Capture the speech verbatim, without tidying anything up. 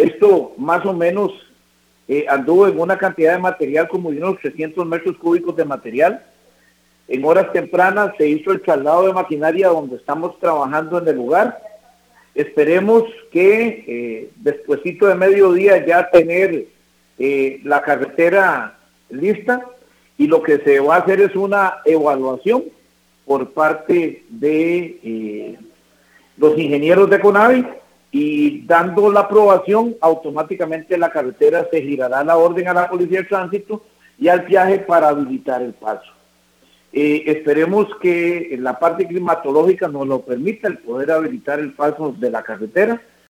Esto más o menos eh, anduvo en una cantidad de material como de unos trescientos metros cúbicos de material. En horas tempranas se hizo el traslado de maquinaria donde estamos trabajando en el lugar. Esperemos que eh, despuesito de mediodía ya tener eh, la carretera lista, y lo que se va a hacer es una evaluación por parte de eh, los ingenieros de CONAVI, y dando la aprobación automáticamente la carretera se girará la orden a la Policía de Tránsito y al viaje para habilitar el paso. Eh, esperemos que la parte climatológica nos lo permita el poder habilitar el paso de la carretera.